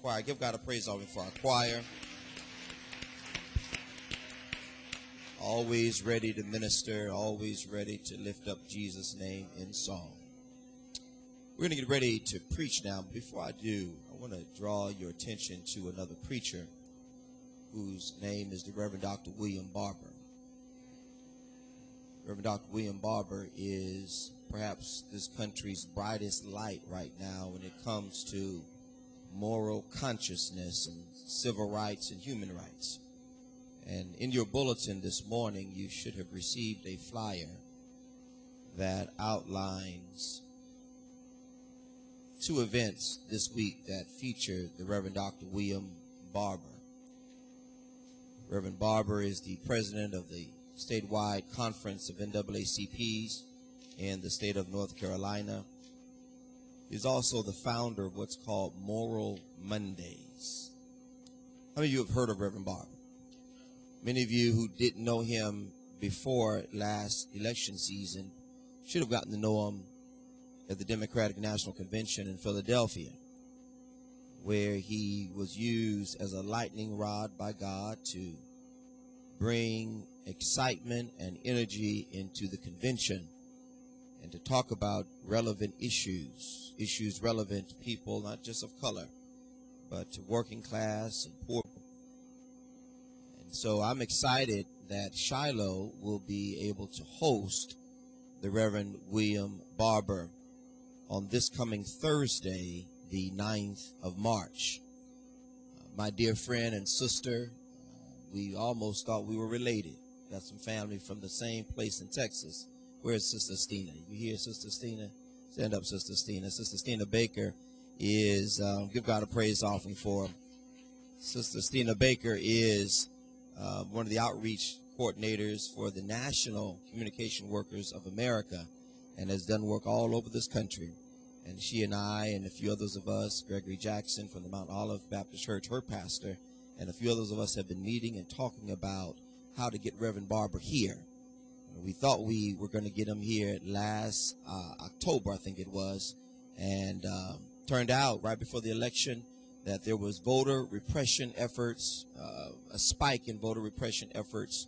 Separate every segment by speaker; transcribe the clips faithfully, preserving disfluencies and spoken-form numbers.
Speaker 1: choir. Give God a praise offering for our choir. Always ready to minister, always ready to lift up Jesus' name in song. We're going to get ready to preach now. Before I do, I want to draw your attention to another preacher whose name is the Reverend Doctor William Barber. Reverend Doctor William Barber is perhaps this country's brightest light right now when it comes to moral consciousness and civil rights and human rights. And in your bulletin this morning, you should have received a flyer that outlines two events this week that feature the Reverend Doctor William Barber. Reverend Barber is the president of the statewide conference of N double A C Ps in the state of North Carolina. He's also the founder of what's called Moral Mondays. How many of you have heard of Reverend Barber? Many of you who didn't know him before last election season should have gotten to know him at the Democratic National Convention in Philadelphia, where he was used as a lightning rod by God to bring excitement and energy into the convention and to talk about relevant issues, issues relevant to people, not just of color, but to working class and poor. And so I'm excited that Shiloh will be able to host the Reverend William Barber on this coming Thursday, the ninth of March. Uh, my dear friend and sister, uh, we almost thought we were related. Got some family from the same place in Texas. Where's Sister Stina? You hear Sister Stina? Stand up, Sister Stina. Sister Stina Baker is, um, give God a praise offering for her. Sister Stina Baker is uh, one of the outreach coordinators for the National Communication Workers of America and has done work all over this country. And she and I and a few others of us, Gregory Jackson from the Mount Olive Baptist Church, her pastor, and a few others of us have been meeting and talking about how to get Reverend Barber here. We thought we were going to get him here last uh, October, I think it was, and um, turned out right before the election that there was voter repression efforts, uh, a spike in voter repression efforts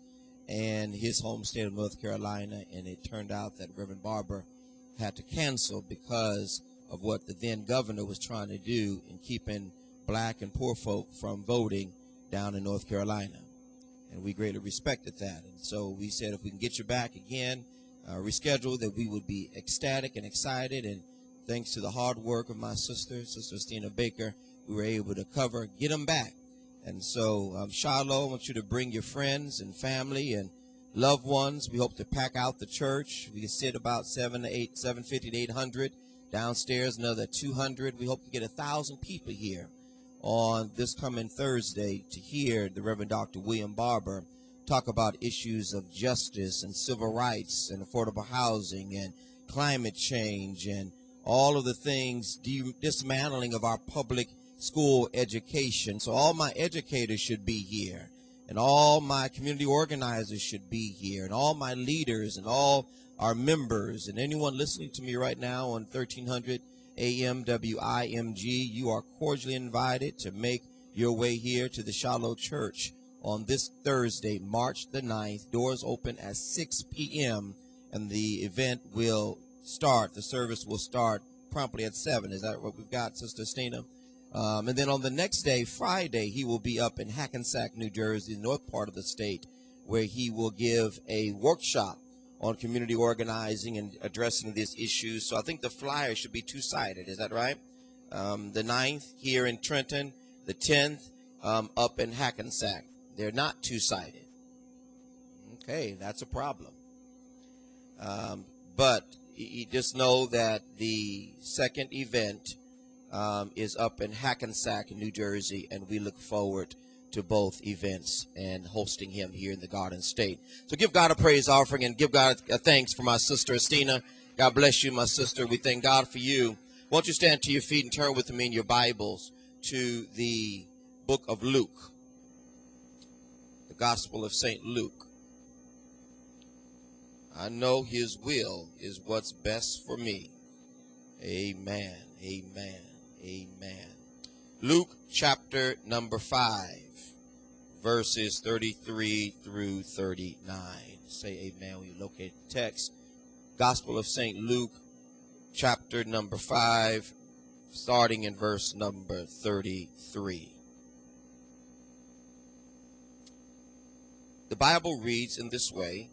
Speaker 1: in his home state of North Carolina, and it turned out that Reverend Barber had to cancel because of what the then governor was trying to do in keeping black and poor folk from voting down in North Carolina. And we greatly respected that. And so we said if we can get you back again, uh, reschedule, that we would be ecstatic and excited. And thanks to the hard work of my sister, Sister Stina Baker, we were able to cover, get them back. And so, um, Shiloh, I want you to bring your friends and family and loved ones. We hope to pack out the church. We can sit about seven to eight, seven fifty to eight hundred. Downstairs, another two hundred. We hope to get a thousand people here on this coming Thursday to hear the Reverend Doctor William Barber talk about issues of justice and civil rights and affordable housing and climate change and all of the things, dismantling of our public school education. So all my educators should be here, and all my community organizers should be here, and all my leaders and all our members, and anyone listening to me right now on thirteen hundred A M W I M G, you are cordially invited to make your way here to the Shiloh Church on this Thursday, March the ninth. Doors open at six p m and the event will start, the service will start promptly at seven. Is that what we've got, Sister Stina? Um, and then on the next day, Friday, he will be up in Hackensack, New Jersey, the north part of the state, where he will give a workshop on community organizing and addressing these issues. So I think the flyer should be two-sided. Is that right? Um, the ninth here in Trenton, the tenth um, up in Hackensack. They're not two-sided. Okay, that's a problem. Um, but you just know that the second event um, is up in Hackensack, New Jersey, and we look forward to both events and hosting him here in the Garden State. So give God a praise offering and give God a thanks for my sister, Estina. God bless you, my sister. We thank God for you. Won't you stand to your feet and turn with me in your Bibles to the book of Luke, the Gospel of Saint Luke. I know his will is what's best for me. Amen, amen, amen. Luke chapter number five, verses thirty-three through thirty-nine. Say amen when you locate the text. Gospel of Saint Luke chapter number five, starting in verse number thirty-three. The Bible reads in this way: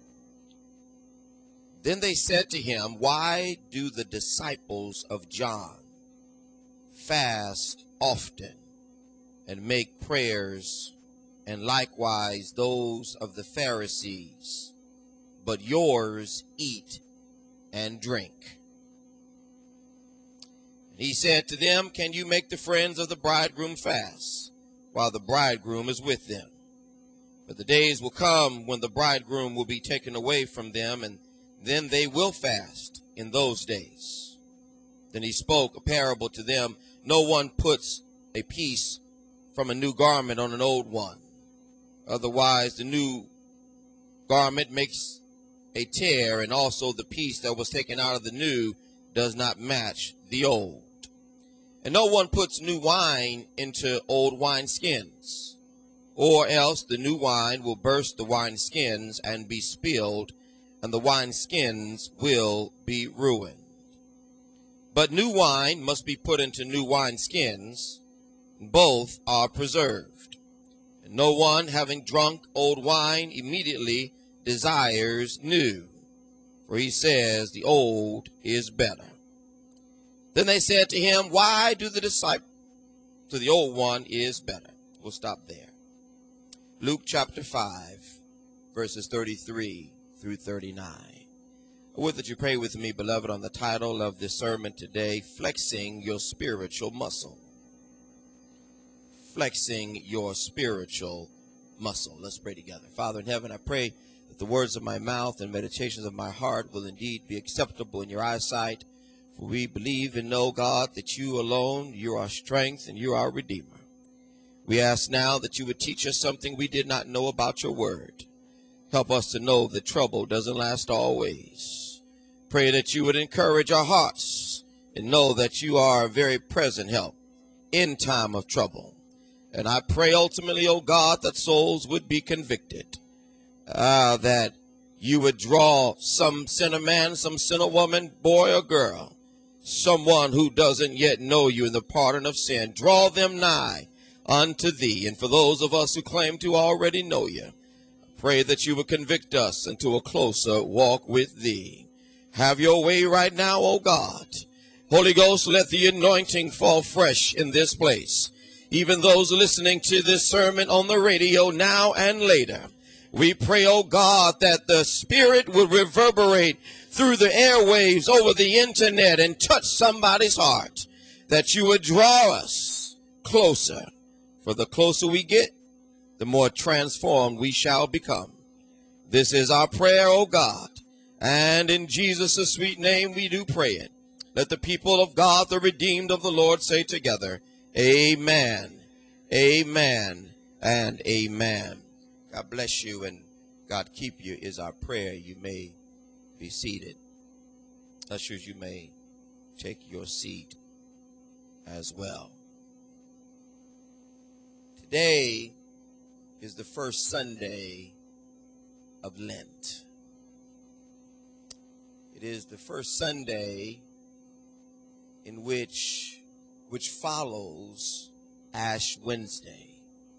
Speaker 1: Then they said to him, Why do the disciples of John fast often and make prayers, and likewise those of the Pharisees, but yours eat and drink? And he said to them, Can you make the friends of the bridegroom fast while the bridegroom is with them? But the days will come when the bridegroom will be taken away from them, and then they will fast in those days. Then he spoke a parable to them. No one puts a piece from a new garment on an old one. Otherwise, the new garment makes a tear, and also the piece that was taken out of the new does not match the old. And no one puts new wine into old wineskins, or else the new wine will burst the wineskins and be spilled, and the wineskins will be ruined. But new wine must be put into new wineskins, and both are preserved. And no one, having drunk old wine, immediately desires new, for he says the old is better. Then they said to him, Why do the disciples, so the old one is better? We'll stop there. Luke chapter five, verses thirty-three through thirty-nine. I would that you pray with me, beloved, on the title of this sermon today, Flexing Your Spiritual Muscle. Flexing your spiritual muscle. Let's pray together. Father in heaven, I pray that the words of my mouth and meditations of my heart will indeed be acceptable in your eyesight. For we believe and know, God, that you alone, you are our strength and you are our Redeemer. We ask now that you would teach us something we did not know about your word. Help us to know that trouble doesn't last always. Pray that you would encourage our hearts and know that you are a very present help in time of trouble. And I pray ultimately, oh God, that souls would be convicted, uh, that you would draw some sinner man, some sinner woman, boy or girl, someone who doesn't yet know you in the pardon of sin. Draw them nigh unto thee. And for those of us who claim to already know you, pray that you would convict us into a closer walk with thee. Have your way right now, O God. Holy Ghost, let the anointing fall fresh in this place. Even those listening to this sermon on the radio now and later, we pray, O God, that the Spirit would reverberate through the airwaves over the internet and touch somebody's heart, that you would draw us closer. For the closer we get, the more transformed we shall become. This is our prayer, O God, and in Jesus' sweet name we do pray it. Let the people of God, the redeemed of the Lord, say together, Amen, amen, and amen. God bless you and God keep you is our prayer. You may be seated. Ushers, you may take your seat as well. Today is the first Sunday of Lent. It is the first Sunday in which which follows Ash Wednesday.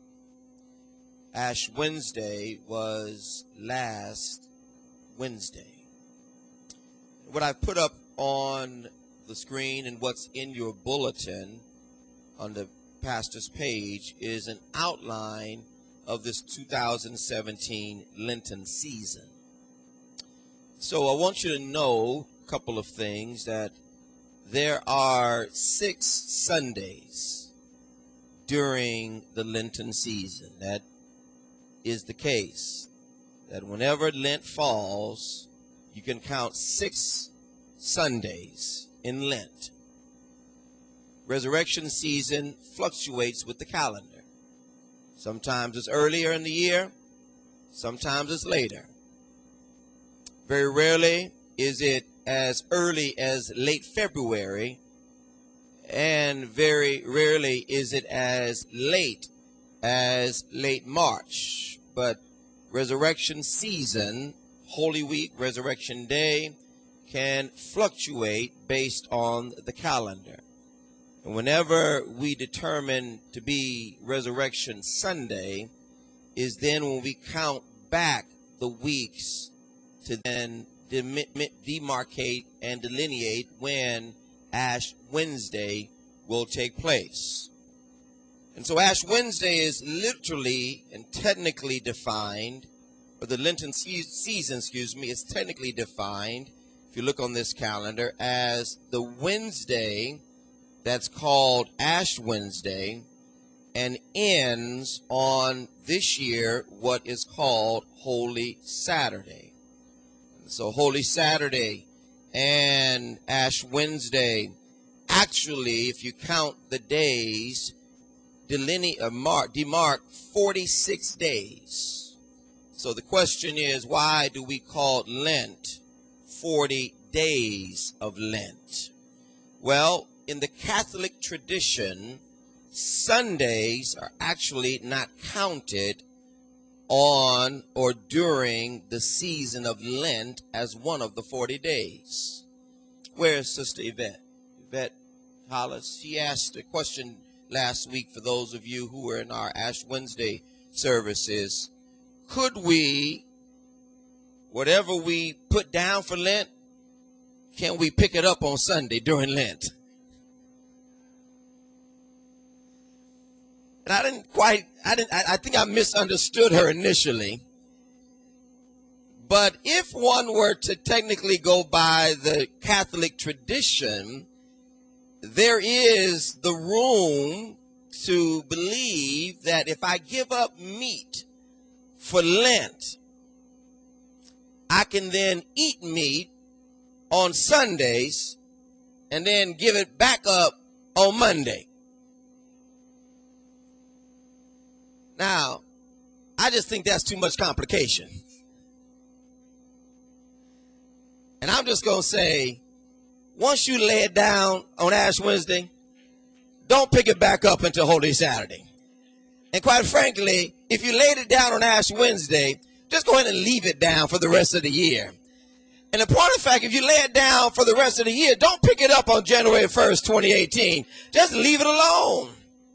Speaker 1: Ash Wednesday was last Wednesday. What I put up on the screen and what's in your bulletin on the pastor's page is an outline of this two thousand seventeen Lenten season. So I want you to know a couple of things, that there are six Sundays during the Lenten season. That is the case, that whenever Lent falls, you can count six Sundays in Lent. Resurrection season fluctuates with the calendar. Sometimes it's earlier in the year, sometimes it's later. Very rarely is it as early as late February, and very rarely is it as late as late March. But resurrection season, Holy Week, Resurrection Day, can fluctuate based on the calendar. And whenever we determine to be Resurrection Sunday is then when we count back the weeks to then demarcate and delineate when Ash Wednesday will take place. And so Ash Wednesday is literally and technically defined, or the Lenten season, excuse me, is technically defined, if you look on this calendar, as the Wednesday that's called Ash Wednesday and ends on this year what is called Holy Saturday. So Holy Saturday and Ash Wednesday, actually, if you count the days, delineate, uh, mark, demark forty-six days. So the question is, why do we call Lent forty days of Lent? Well, in the Catholic tradition, Sundays are actually not counted on or during the season of Lent as one of the forty days. Where's Sister Yvette? Yvette Hollis, she asked a question last week for those of you who were in our Ash Wednesday services. Could we, whatever we put down for Lent, can we pick it up on Sunday during Lent? And I didn't quite, I didn't, I, I think I misunderstood her initially. But if one were to technically go by the Catholic tradition, there is the room to believe that if I give up meat for Lent, I can then eat meat on Sundays and then give it back up on Monday. Now, I just think that's too much complication. And I'm just going to say, once you lay it down on Ash Wednesday, don't pick it back up until Holy Saturday. And quite frankly, if you laid it down on Ash Wednesday, just go ahead and leave it down for the rest of the year. And the point of fact, if you lay it down for the rest of the year, don't pick it up on January first, twenty eighteen. Just leave it alone.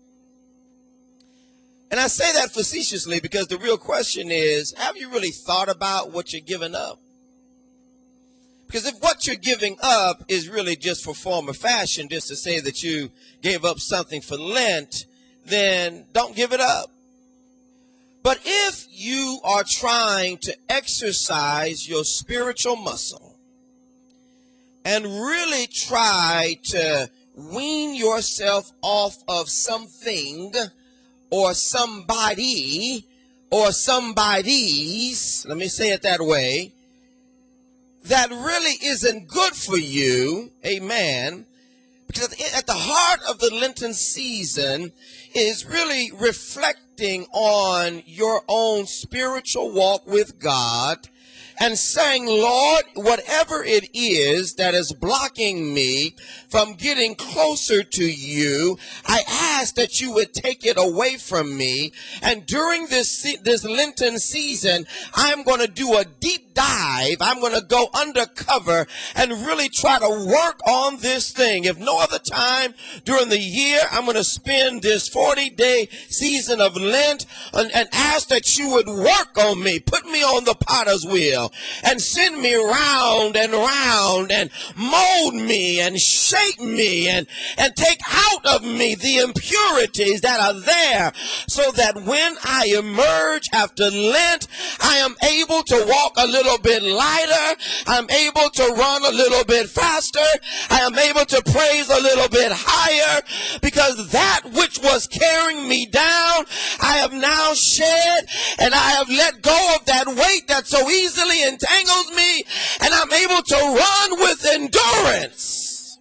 Speaker 1: And I say that facetiously because the real question is, have you really thought about what you're giving up? Because if what you're giving up is really just for form or fashion, just to say that you gave up something for Lent, then don't give it up. But if you are trying to exercise your spiritual muscle and really try to wean yourself off of something or somebody or somebodies, let me say it that way, that really isn't good for you, amen, because at the heart of the Lenten season is really reflecting on your own spiritual walk with God and saying, Lord, whatever it is that is blocking me from getting closer to you, I ask that you would take it away from me. And during this, this Lenten season, I'm going to do a deep dive. I'm going to go undercover and really try to work on this thing. If no other time during the year, I'm going to spend this forty-day season of Lent and, and ask that you would work on me, put me on the potter's wheel, and send me round and round and mold me and shape me and, and take out of me the impurities that are there so that when I emerge after Lent, I am able to walk a little bit lighter. I'm able to run a little bit faster. I am able to praise a little bit higher because that which was carrying me down, I have now shed and I have let go of that weight that so easily entangles me, and I'm able to run with endurance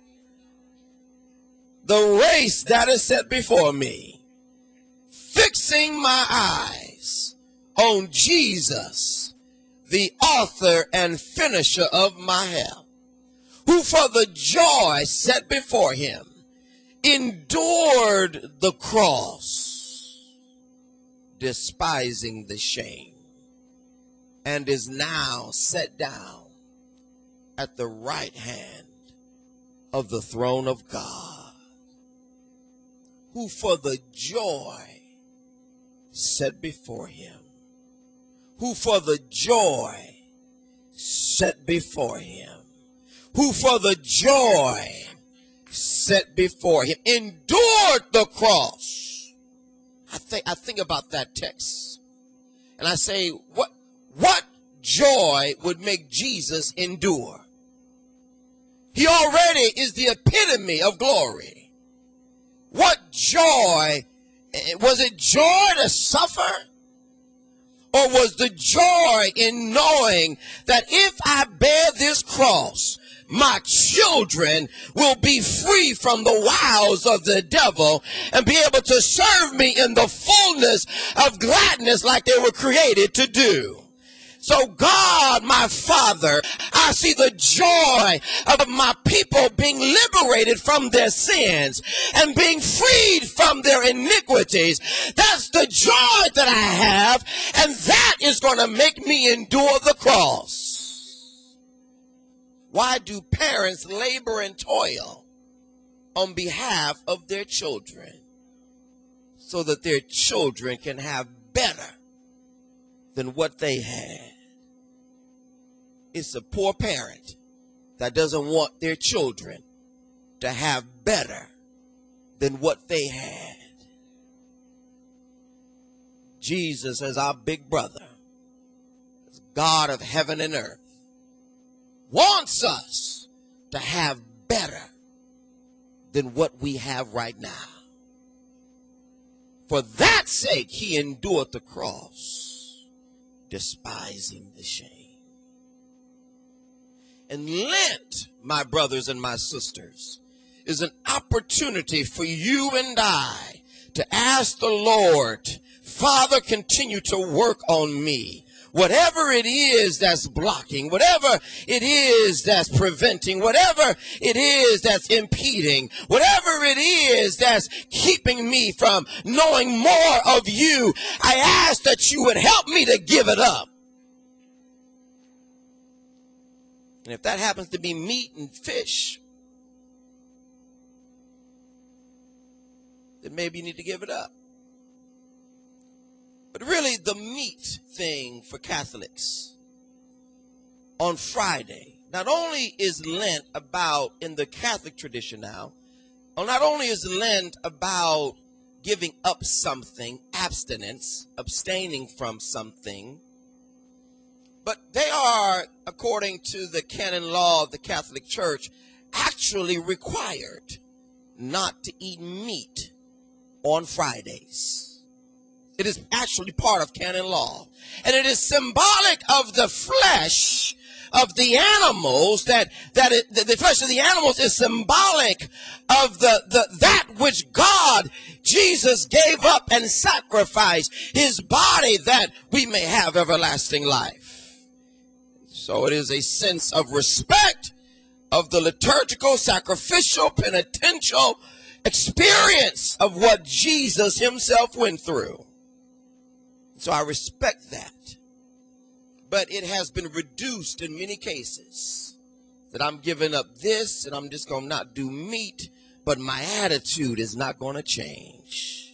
Speaker 1: the race that is set before me, fixing my eyes on Jesus, the author and finisher of my health, who for the joy set before him endured the cross, despising the shame, and is now set down at the right hand of the throne of God, who for the joy set before him, who for the joy set before him, who for the joy set before him endured the cross. I think I think about that text, and I say, what what joy would make Jesus endure? He already is the epitome of glory. What joy? Was it joy to suffer? Or was the joy in knowing that if I bear this cross, my children will be free from the wiles of the devil and be able to serve me in the fullness of gladness like they were created to do? So God, my Father, I see the joy of my people being liberated from their sins and being freed from their iniquities. That's the joy that I have, and that is going to make me endure the cross. Why do parents labor and toil on behalf of their children? So that their children can have better than what they had. It's a poor parent that doesn't want their children to have better than what they had. Jesus, as our big brother, as God of heaven and earth, wants us to have better than what we have right now. For that sake, he endured the cross, despising the shame. And Lent, my brothers and my sisters, is an opportunity for you and I to ask the Lord, Father, continue to work on me. Whatever it is that's blocking, whatever it is that's preventing, whatever it is that's impeding, whatever it is that's keeping me from knowing more of you, I ask that you would help me to give it up. And if that happens to be meat and fish, then maybe you need to give it up. But really, the meat thing for Catholics on Friday, not only is Lent about, in the Catholic tradition now, or not only is Lent about giving up something, abstinence, abstaining from something, but they are, according to the canon law of the Catholic Church, actually required not to eat meat on Fridays. It is actually part of canon law. And it is symbolic of the flesh of the animals, that, that it, the, the flesh of the animals is symbolic of the, the that which God, Jesus, gave up and sacrificed his body that we may have everlasting life. So it is a sense of respect of the liturgical, sacrificial, penitential experience of what Jesus himself went through. So I respect that. But it has been reduced in many cases that I'm giving up this and I'm just going to not do meat, but my attitude is not going to change.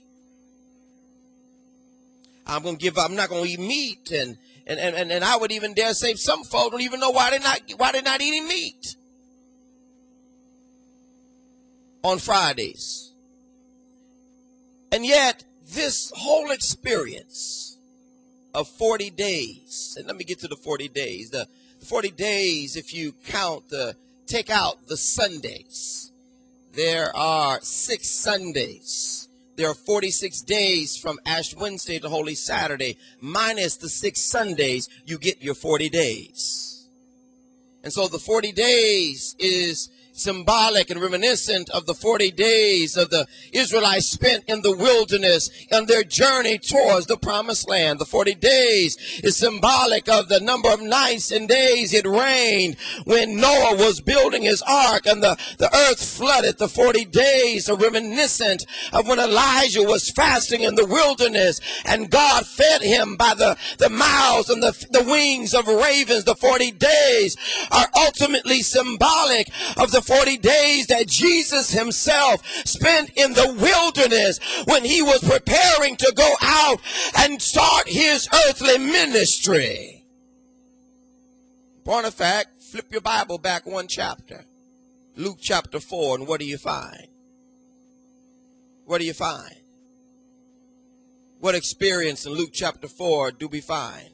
Speaker 1: I'm going to give up, I'm not going to eat meat, and And, and, and I would even dare say some folks don't even know why they're not, why they're not eating meat on Fridays. And yet, this whole experience of forty days, and let me get to the forty days. The forty days, if you count the, take out the Sundays, there are six Sundays. There are forty-six days from Ash Wednesday to Holy Saturday. Minus the six Sundays, you get your forty days. And so the forty days is symbolic and reminiscent of the forty days of the Israelites spent in the wilderness on their journey towards the promised land. The forty days is symbolic of the number of nights and days it rained when Noah was building his ark and the, the earth flooded. The forty days are reminiscent of when Elijah was fasting in the wilderness and God fed him by the, the mouths and the, the wings of ravens. The forty days are ultimately symbolic of the forty days that Jesus himself spent in the wilderness when he was preparing to go out and start his earthly ministry. Point of fact, flip your Bible back one chapter. Luke chapter four, and what do you find? What do you find? What experience in Luke chapter four do we find?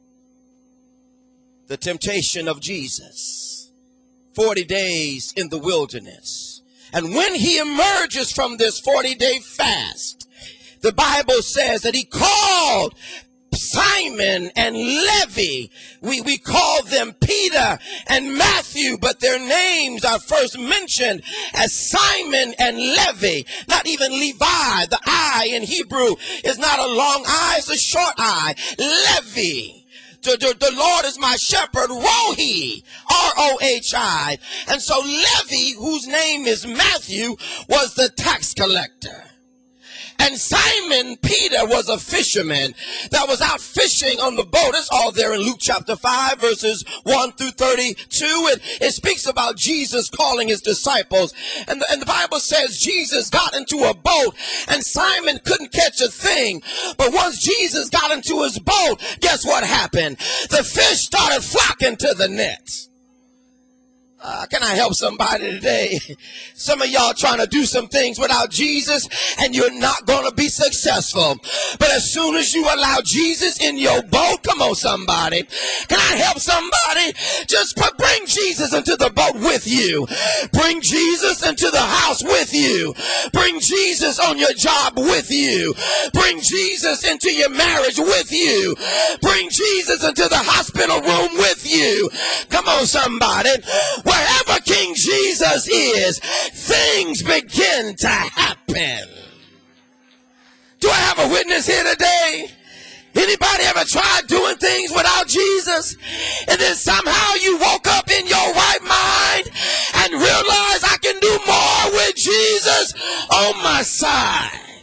Speaker 1: The temptation of Jesus. forty days in the wilderness. And when he emerges from this forty-day fast, the Bible says that he called Simon and Levi. We, we call them Peter and Matthew, but their names are first mentioned as Simon and Levi. Not even Levi. The I in Hebrew is not a long I, it's a short I. Levi. The, the, the Lord is my shepherd, Rohi, R O H I. And so Levi, whose name is Matthew, was the tax collector. And Simon Peter was a fisherman that was out fishing on the boat. It's all there in Luke chapter five, verses one through thirty-two. It, it speaks about Jesus calling his disciples. And the, and the Bible says Jesus got into a boat and Simon couldn't catch a thing. But once Jesus got into his boat, guess what happened? The fish started flocking to the nets. Uh, can I help somebody today? Some of y'all trying to do some things without Jesus and you're not going to be successful. But as soon as you allow Jesus in your boat, come on somebody. Can I help somebody? Just put, bring Jesus into the boat with you. Bring Jesus into the house with you. Bring Jesus on your job with you. Bring Jesus into your marriage with you. Bring Jesus into the hospital room with you. Come on somebody. Wherever King Jesus is, things begin to happen. Do I have a witness here today? Anybody ever tried doing things without Jesus? And then somehow you woke up in your right mind and realized I can do more with Jesus on my side.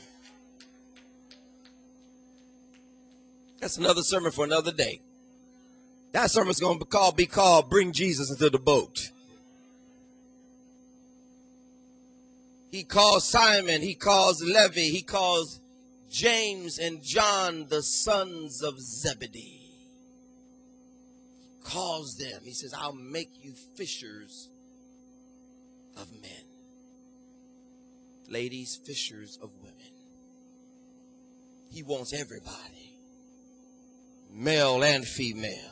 Speaker 1: That's another sermon for another day. That sermon's going to be called, be called, Bring Jesus into the Boat. He calls Simon, he calls Levi, he calls James and John, the sons of Zebedee. He calls them. He says, I'll make you fishers of men. Ladies, fishers of women. He wants everybody, male and female.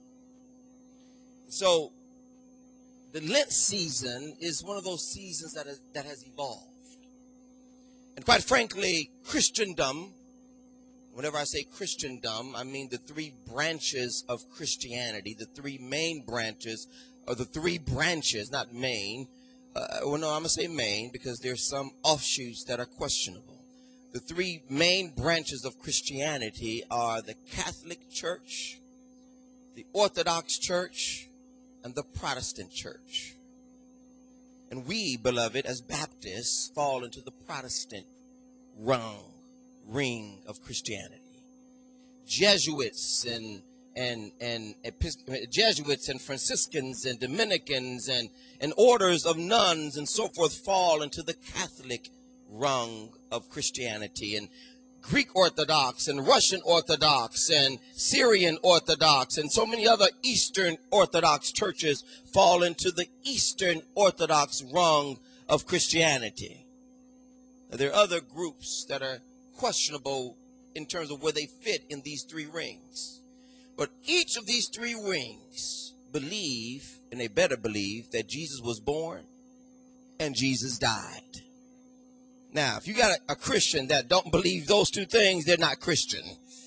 Speaker 1: So the Lent season is one of those seasons that, is, that has evolved. And quite frankly, Christendom, whenever I say Christendom, I mean the three branches of Christianity, the three main branches, or the three branches, not main. Uh, well, no, I'm going to say main because there's some offshoots that are questionable. The three main branches of Christianity are the Catholic Church, the Orthodox Church, and the Protestant Church. And we, beloved, as Baptists, fall into the Protestant rung, ring of Christianity. Jesuits and and and Jesuits and Franciscans and Dominicans and, and orders of nuns and so forth fall into the Catholic rung of Christianity. And Greek Orthodox and Russian Orthodox and Syrian Orthodox and so many other Eastern Orthodox churches fall into the Eastern Orthodox rung of Christianity. There are other groups that are questionable in terms of where they fit in these three rings. But each of these three rings believe, and they better believe, that Jesus was born and Jesus died. Now, if you got a, a Christian that don't believe those two things, they're not Christian.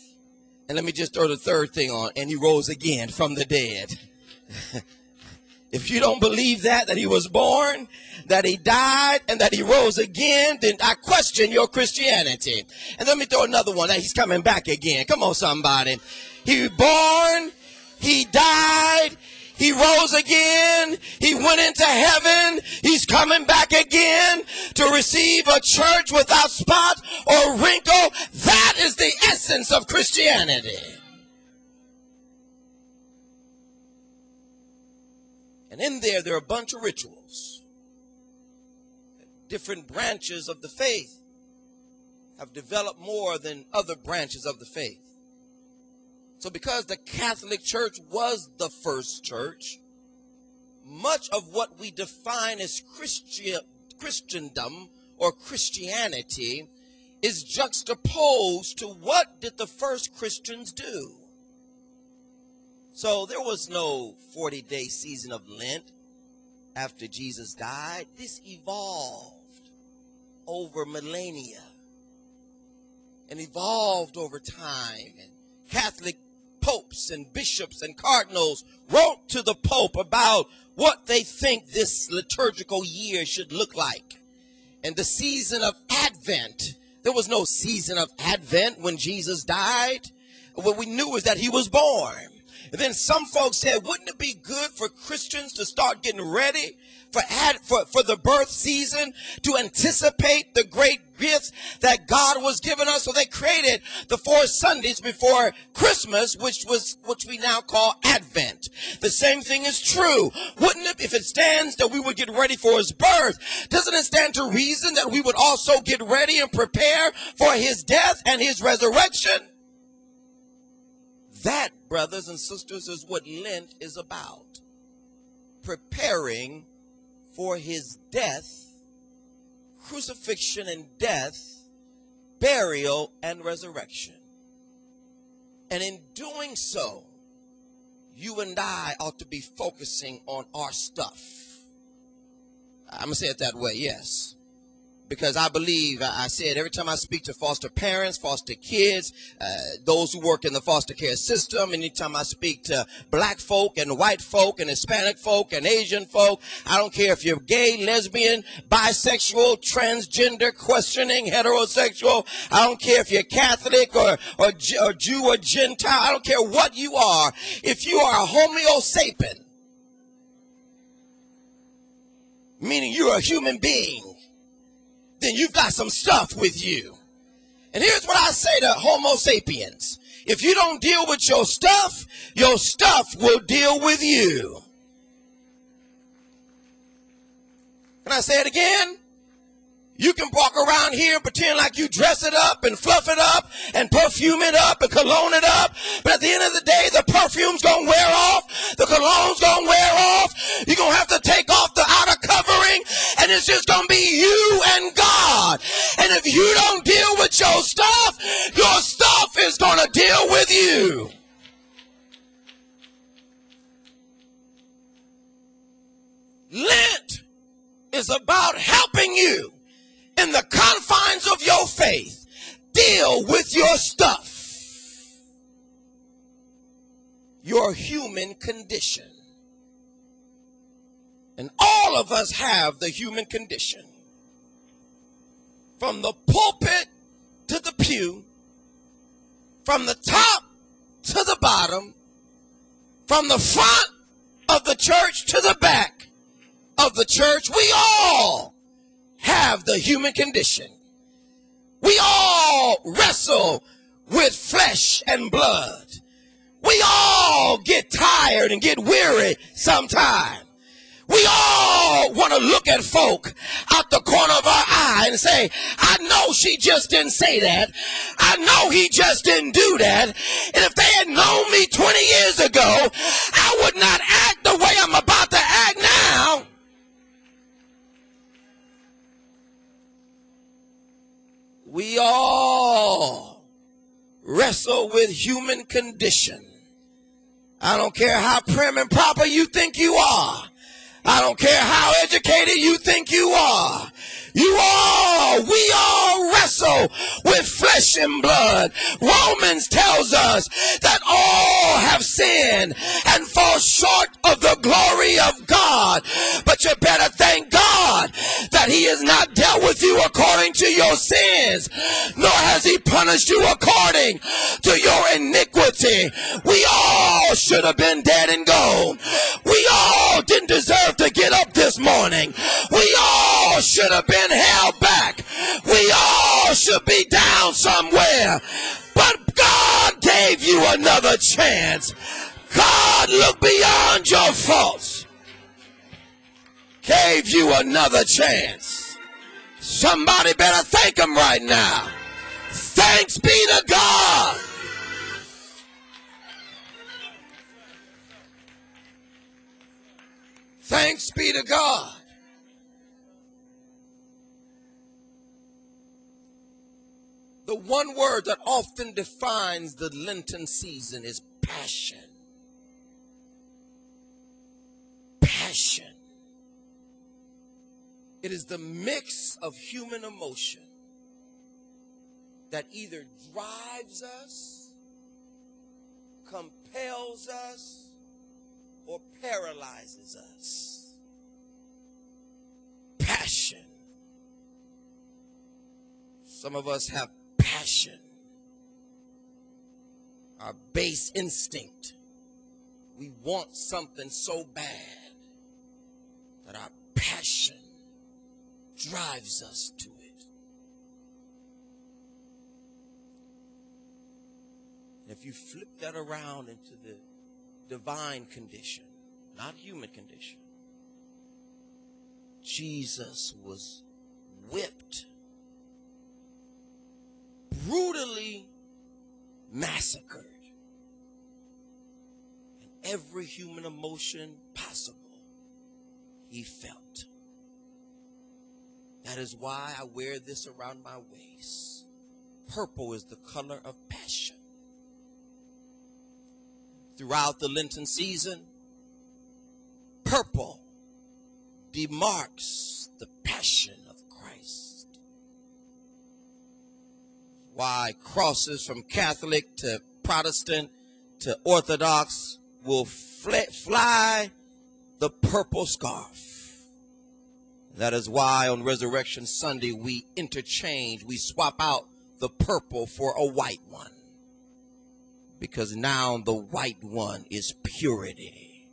Speaker 1: And let me just throw the third thing on, and he rose again from the dead. If you don't believe that, that he was born, that he died, and that he rose again, then I question your Christianity. And let me throw another one. He's coming back again. Come on, somebody. He was born, he died, he rose again, he went into heaven, he's coming back again to receive a church without spot or wrinkle. That is the essence of Christianity. And in there, there are a bunch of rituals. Different branches of the faith have developed more than other branches of the faith. So because the Catholic Church was the first church, much of what we define as Christi- Christendom or Christianity is juxtaposed to what did the first Christians do. So there was no forty-day season of Lent after Jesus died. This evolved over millennia and evolved over time. And Catholic popes and bishops and cardinals wrote to the Pope about what they think this liturgical year should look like. And the season of Advent, there was no season of Advent when Jesus died. What we knew is that he was born. And then some folks said, wouldn't it be good for Christians to start getting ready for, ad, for, for the birth season, to anticipate the great gifts that God was giving us? So they created the four Sundays before Christmas, which was which we now call Advent. The same thing is true. Wouldn't it, if it stands that we would get ready for his birth, doesn't it stand to reason that we would also get ready and prepare for his death and his resurrection? That, brothers and sisters, is what Lent is about. Preparing for his death, crucifixion and death, burial and resurrection. And in doing so, you and I ought to be focusing on our stuff. I'm going to say it that way, yes. Because I believe, I said every time I speak to foster parents, foster kids, uh, those who work in the foster care system, anytime I speak to black folk and white folk and Hispanic folk and Asian folk, I don't care if you're gay, lesbian, bisexual, transgender, questioning, heterosexual, I don't care if you're Catholic or, or, or Jew or Gentile, I don't care what you are. If you are a Homo sapien, meaning you're a human being, then you've got some stuff with you. And here's what I say to Homo sapiens. If you don't deal with your stuff, your stuff will deal with you. Can I say it again? You can walk around here and pretend like you dress it up and fluff it up and perfume it up and cologne it up. But at the end of the day, the perfume's going to wear off. The cologne's going to wear off. You're going to have to take off the outer covering. And it's just going to be you and God. And if you don't deal with your stuff, your stuff is going to deal with you. Lent is about helping you in the confines of your faith deal with your stuff, your human condition. And all of us have the human condition. From the pulpit to the pew, from the top to the bottom, from the front of the church to the back of the church, we all have the human condition. We all wrestle with flesh and blood. We all get tired and get weary sometime. We all want to look at folk out the corner of our eye and say, I know she just didn't say that. I know he just didn't do that. And if they had known me twenty years ago, I would not act the way I'm about to act now. We all wrestle with human condition. I don't care how prim and proper you think you are. I don't care how educated you think you are. You all, we all wrestle with flesh and blood. Romans tells us that all have sinned and fall short of the glory of God. But you better thank God that he has not dealt with you according to your sins, nor has he punished you according to your iniquity. We all should have been dead and gone. We all didn't deserve to get up this morning. We all should have been held back. We all should be down somewhere. But God gave you another chance. God looked beyond your faults. Gave you another chance. Somebody better thank him right now. Thanks be to God. Thanks be to God. The one word that often defines the Lenten season is passion. Passion. It is the mix of human emotion that either drives us, compels us, or paralyzes us. Passion. Some of us have passion. Our base instinct. We want something so bad that our passion drives us to it. And if you flip that around into the divine condition, not human condition, Jesus was whipped, brutally massacred, and every human emotion possible he felt. That is why I wear this around my waist. Purple is the color of passion. Throughout the Lenten season, purple demarks the passion of Christ. Why crosses from Catholic to Protestant to Orthodox will fly the purple scarf. That is why on Resurrection Sunday we interchange, we swap out the purple for a white one. Because now the white one is purity.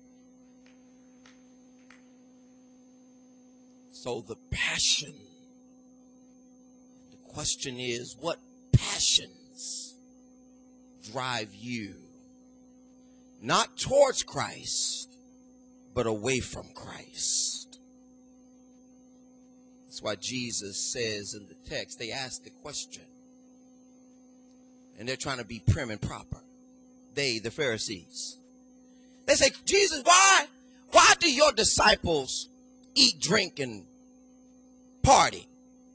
Speaker 1: So the passion, the question is, what passions drive you? Not towards Christ, but away from Christ. That's why Jesus says in the text, they ask the question, and they're trying to be prim and proper. They, the Pharisees. They say, Jesus, why? Why do your disciples eat, drink, and party?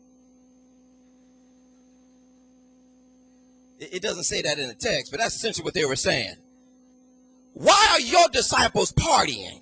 Speaker 1: It, it doesn't say that in the text, but that's essentially what they were saying. Why are your disciples partying?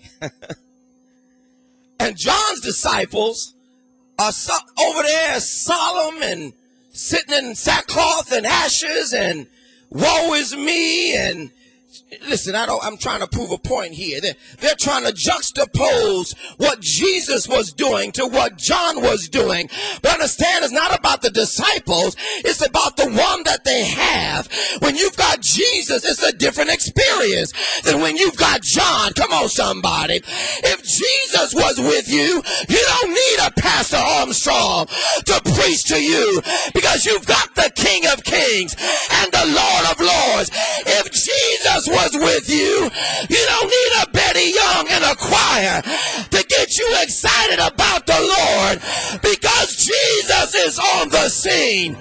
Speaker 1: And John's disciples are so, over there solemn and sitting in sackcloth and ashes and woe is me. And listen, I don't, I'm trying to prove a point here. They're, they're trying to juxtapose what Jesus was doing to what John was doing. But understand, it's not about the disciples. It's about the one that they have. When you've got Jesus, it's a different experience than when you've got John. Come on, somebody. If Jesus was with you, you don't need a Pastor Armstrong to preach to you, because you've got the King of Kings and the Lord of Lords. If Jesus was with you, you don't need a Betty Young and a choir to get you excited about the Lord, because Jesus is on the scene.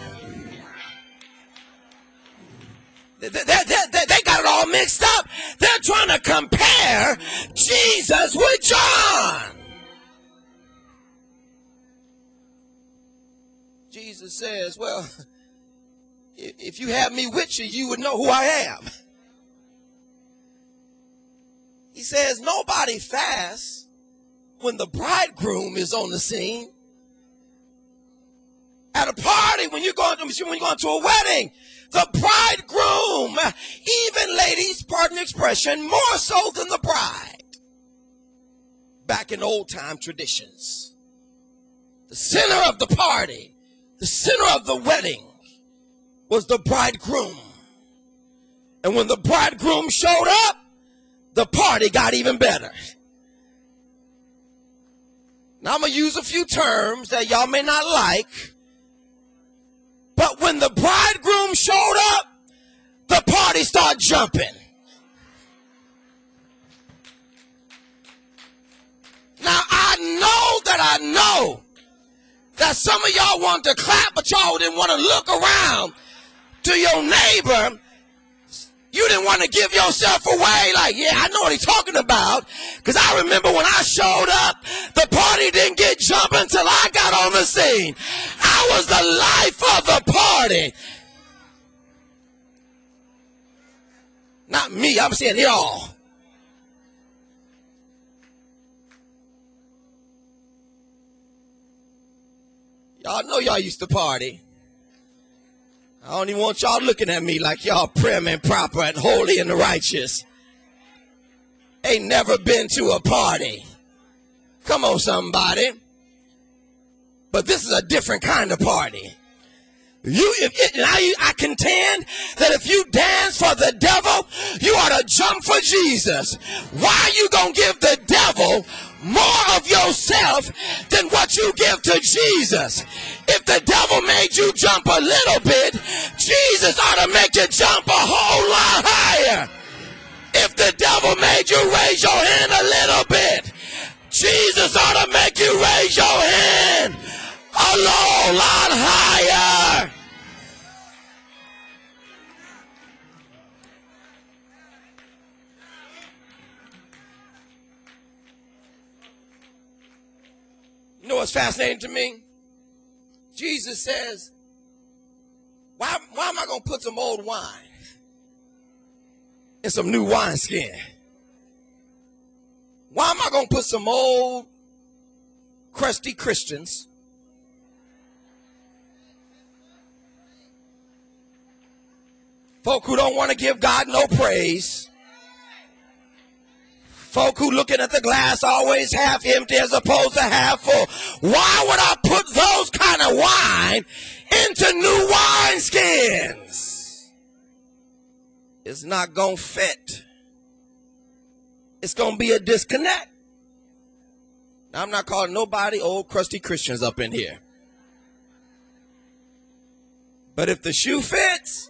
Speaker 1: They, they, they, they got it all mixed up. They're trying to compare Jesus with John. Jesus says, well, if you have me with you, you would know who I am. He says, nobody fasts when the bridegroom is on the scene, at a party, when you're going to, when you're going to a wedding, the bridegroom, even ladies, pardon the expression, more so than the bride. Back in old time traditions, the center of the party, the center of the wedding was the bridegroom. And when the bridegroom showed up, the party got even better. Now I'm going to use a few terms that y'all may not like. But when the bridegroom showed up, the party started jumping. Now I know that I know that some of y'all want to clap, but y'all didn't want to look around to your neighbor. You didn't want to give yourself away. Like, yeah, I know what he's talking about. Because I remember when I showed up, the party didn't get jumping until I got on the scene. I was the life of the party. Not me, I'm saying y'all. Y'all know y'all used to party. I don't even want y'all looking at me like y'all prim and proper and holy and righteous. Ain't never been to a party. Come on, somebody. But this is a different kind of party. You, if it, and I, I contend that if you dance for the devil, you ought to jump for Jesus. Why are you going to give the devil more of yourself than what you give to Jesus? If the devil made you jump a little bit, Jesus ought to make you jump a whole lot higher. If the devil made you raise your hand a little bit, Jesus ought to make you raise your hand a whole lot higher. You know what's fascinating to me? Jesus says, why, why am I going to put some old wine in some new wineskin? Why am I going to put some old crusty Christians folk who don't want to give God no praise, folk who looking at the glass always half empty as opposed to half full? Why would I put those kind of wine into new wineskins? It's not going to fit. It's going to be a disconnect. Now, I'm not calling nobody old crusty Christians up in here. But if the shoe fits,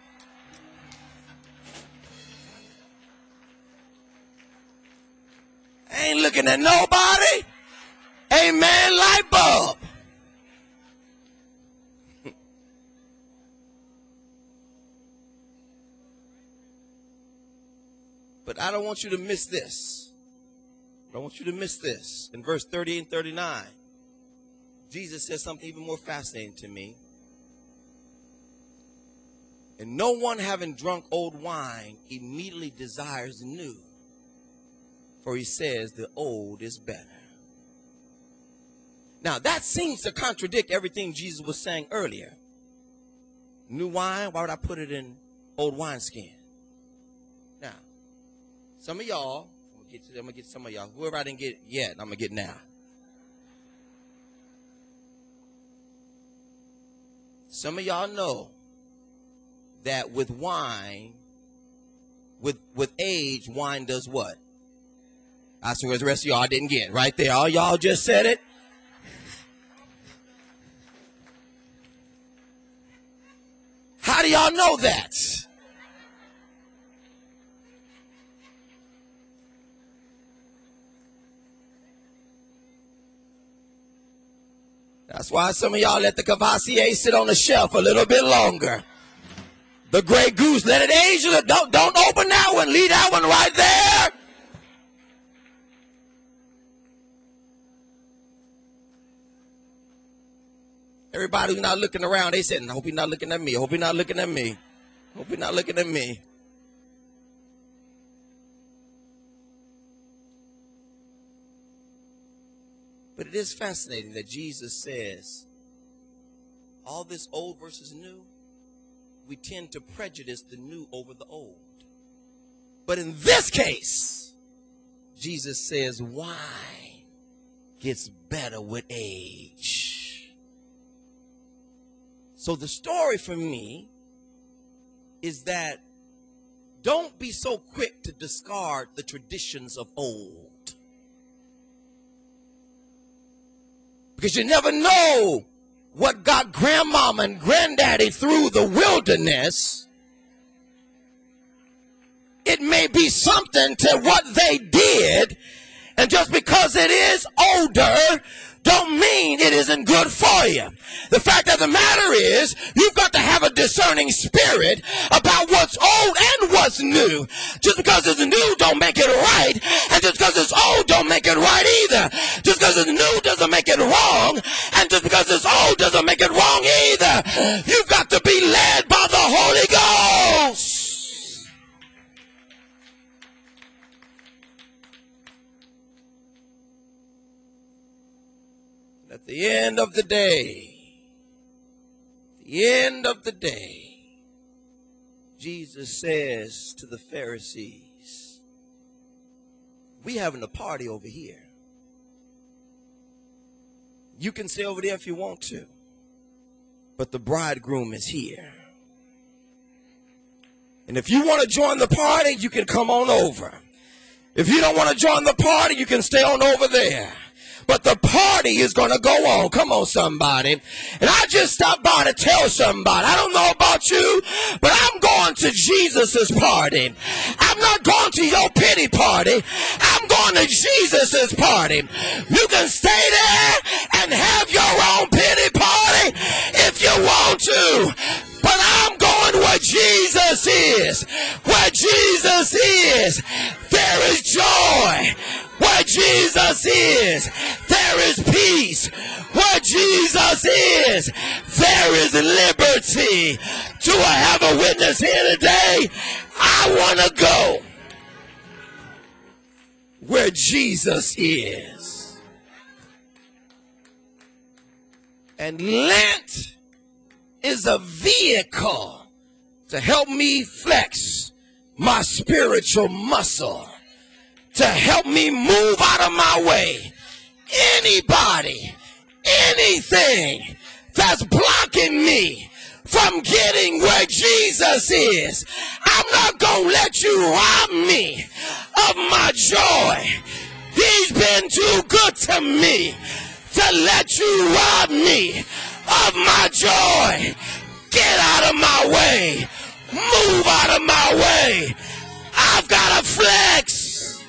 Speaker 1: I ain't looking at nobody. Amen, light bulb. But I don't want you to miss this. I don't want you to miss this. In verse thirty and thirty-nine, Jesus says something even more fascinating to me. And no one having drunk old wine immediately desires new, for he says the old is better. Now that seems to contradict everything Jesus was saying earlier. New wine, why would I put it in old wineskin? Now, some of y'all, I'm gonna get to them, I'm gonna get some of y'all. Whoever I didn't get yet, I'm gonna get now. Some of y'all know that with wine, with with age, wine does what? I swear the rest of y'all didn't get it. Right there. All y'all just said it. How do y'all know that? That's why some of y'all let the Cavassier sit on the shelf a little bit longer. The Grey Goose, let it age. Don't, don't open that one. Leave that one right there. Everybody who's not looking around, they said, I hope he's not looking at me. I hope he's not looking at me. I hope he's not looking at me. But it is fascinating that Jesus says, all this old versus new, we tend to prejudice the new over the old. But in this case, Jesus says wine gets better with age. So the story for me is that don't be so quick to discard the traditions of old. Because you never know what got grandmama and granddaddy through the wilderness. It may be something to what they did, and just because it is older don't mean it isn't good for you. The fact of the matter is, you've got to have a discerning spirit about what's old and what's new. Just because it's new don't make it right, and just because it's old don't make it right either. Just because it's new doesn't make it wrong, and just because it's old doesn't make it wrong either. You've got to be led by the Holy Ghost. At the end of the day, the end of the day, Jesus says to the Pharisees, we having a party over here. You can stay over there if you want to, but the bridegroom is here. And if you want to join the party, you can come on over. If you don't want to join the party, you can stay on over there. But the party is going to go on. Come on, somebody. And I just stopped by to tell somebody, I don't know about you, but I'm going to Jesus's party. I'm not going to your pity party. I'm going to Jesus's party. You can stay there and have your own pity party if you want to. But I'm going where Jesus is. Where Jesus is, there is joy. Where Jesus is, there is peace. Where Jesus is, there is liberty. Do I have a witness here today? I want to go where Jesus is. And Lent is a vehicle to help me flex my spiritual muscle, to help me move out of my way. Anybody, anything that's blocking me from getting where Jesus is, I'm not going to let you rob me of my joy. He's been too good to me to let you rob me of my joy. Get out of my way. Move out of my way. I've got to flex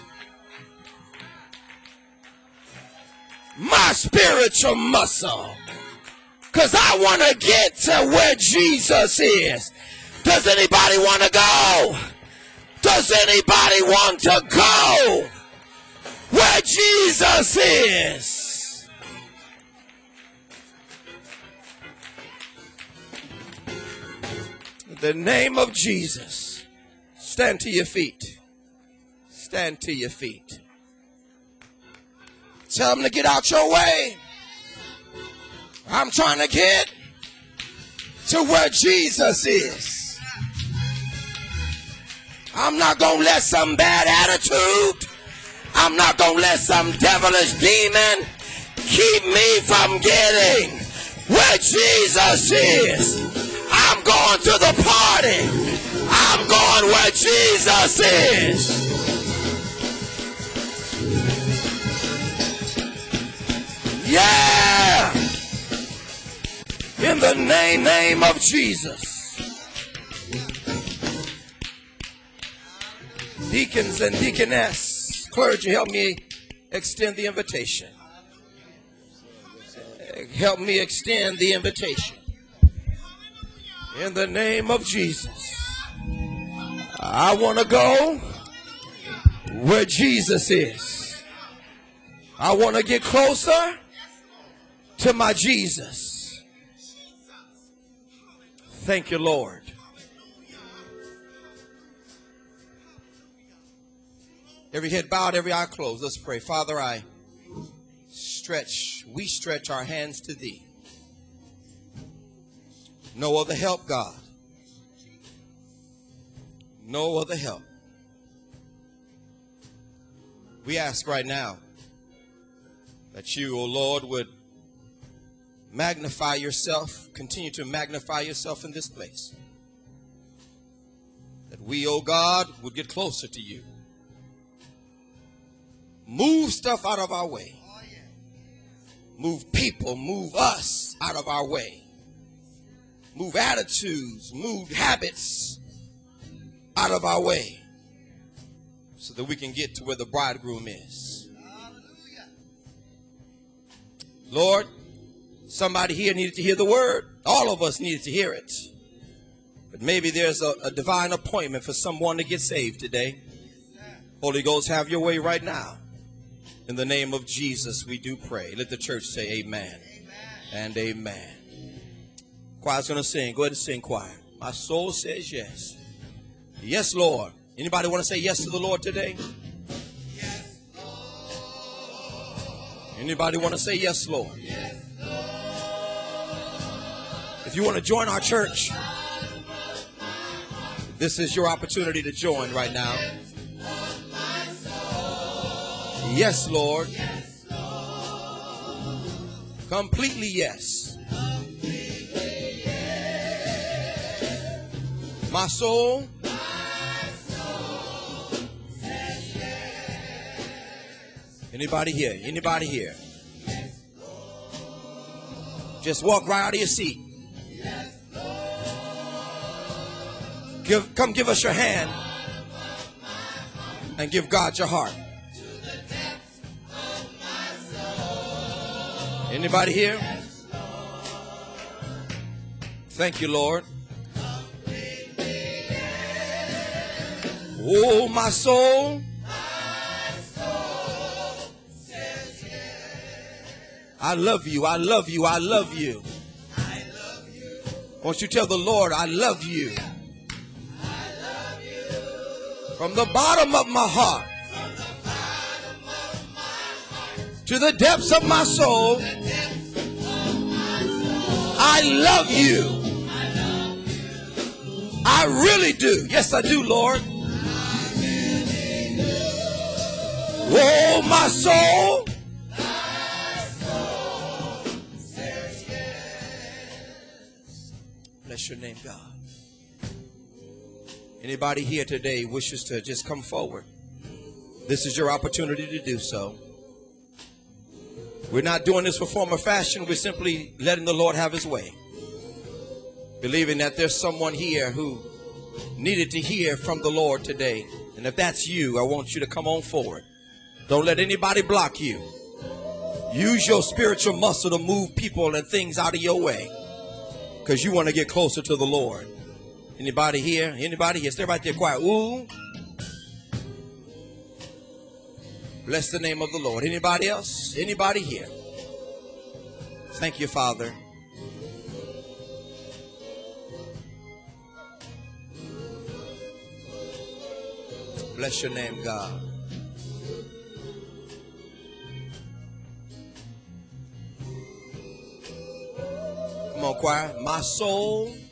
Speaker 1: my spiritual muscle, because I want to get to where Jesus is. Does anybody want to go? Does anybody want to go where Jesus is? In the name of Jesus, stand to your feet. Stand to your feet. Tell them to get out your way. I'm trying to get to where Jesus is. I'm not going to let some bad attitude, I'm not going to let some devilish demon keep me from getting where Jesus is. I'm going to the party. I'm going where Jesus is. Yeah! In the name, name of Jesus. Deacons and deaconess, clergy, help me extend the invitation. Help me extend the invitation. In the name of Jesus. I want to go where Jesus is. I want to get closer to my Jesus. Thank you, Lord. Every head bowed, every eye closed. Let's pray. Father, I stretch, we stretch our hands to thee. No other help, God. No other help. We ask right now that you, O Lord, would magnify yourself, continue to magnify yourself in this place. That we, O God, would get closer to you. Move stuff out of our way. Move people, move us out of our way. Move attitudes, move habits out of our way so that we can get to where the bridegroom is. Lord, somebody here needed to hear the word. All of us needed to hear it. But maybe there's a, a divine appointment for someone to get saved today. Holy Ghost, have your way right now. In the name of Jesus, we do pray. Let the church say amen, amen. And amen. Choir's going to sing. Go ahead and sing, choir. My soul says yes. Yes, Lord. Anybody want to say yes to the Lord today? Yes, Lord. Anybody want to say yes, Lord? Yes, Lord. If you want to join our church, this is your opportunity to join right now. Yes, Lord. Yes, Lord. Completely yes. Completely yes. My soul. My soul says yes. Anybody here? Anybody here? Yes, Lord. Just walk right out of your seat. Yes, Lord. Give, come give us your hand and give God your heart. Anybody here? Thank you, Lord. Oh, my soul. I love you. I love you. I love you. Won't you tell the Lord, I love you. From the bottom of my heart. To the depths of my soul, I love you. I really do. Yes, I do, Lord. Oh, my soul. Bless your name, God. Anybody here today wishes to just come forward? This is your opportunity to do so. We're not doing this for form or fashion. We're simply letting the Lord have his way. Believing that there's someone here who needed to hear from the Lord today. And if that's you, I want you to come on forward. Don't let anybody block you. Use your spiritual muscle to move people and things out of your way. Because you want to get closer to the Lord. Anybody here? Anybody here? Stay right there quiet. Ooh. Bless the name of the Lord. Anybody else? Anybody here? Thank you, Father. Bless your name, God. Come on, choir. My soul